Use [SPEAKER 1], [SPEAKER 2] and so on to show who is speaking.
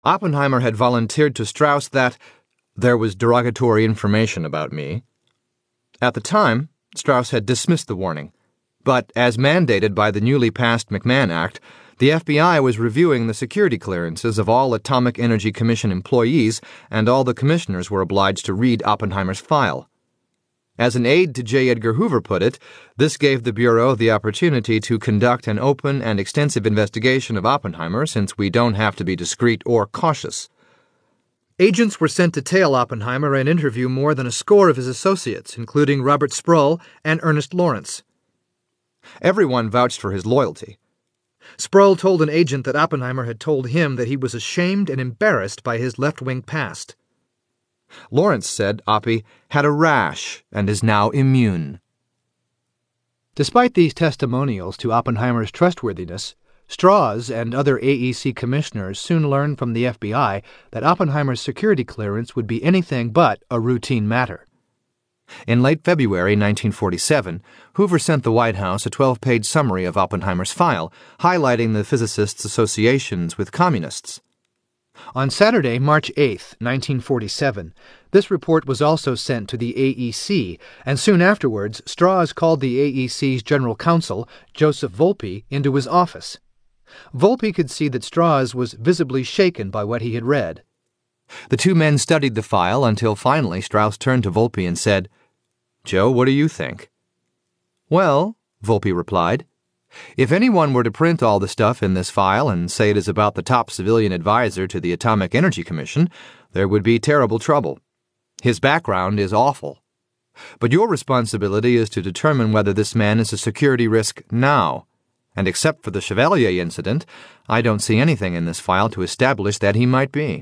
[SPEAKER 1] Oppenheimer had volunteered to Strauss that there was derogatory information about me. At the time, Strauss had dismissed the warning, but as mandated by the newly passed McMahon Act, the FBI was reviewing the security clearances of all Atomic Energy Commission employees, and all the commissioners were obliged to read Oppenheimer's file. As an aide to J. Edgar Hoover put it, this gave the Bureau the opportunity to conduct an open and extensive investigation of Oppenheimer, since we don't have to be discreet or cautious. Agents were sent to tail Oppenheimer and interview more than a score of his associates, including Robert Sproul and Ernest Lawrence. Everyone vouched for his loyalty. Sproul told an agent that Oppenheimer had told him that he was ashamed and embarrassed by his left-wing past. Lawrence said Oppie had a rash and is now immune. Despite these testimonials to Oppenheimer's trustworthiness, Strauss and other AEC commissioners soon learned from the FBI that Oppenheimer's security clearance would be anything but a routine matter. In late February 1947, Hoover sent the White House a 12-page summary of Oppenheimer's file, highlighting the physicist's associations with communists. On Saturday, March 8, 1947, this report was also sent to the AEC, and soon afterwards, Strauss called the AEC's general counsel, Joseph Volpe, into his office. Volpe could see that Strauss was visibly shaken by what he had read. The two men studied the file until finally Strauss turned to Volpe and said, "Joe, what do you think?" "Well," Volpe replied, "if anyone were to print all the stuff in this file and say it is about the top civilian advisor to the Atomic Energy Commission, there would be terrible trouble. His background is awful. But your responsibility is to determine whether this man is a security risk now. And except for the Chevalier incident, I don't see anything in this file to establish that he might be."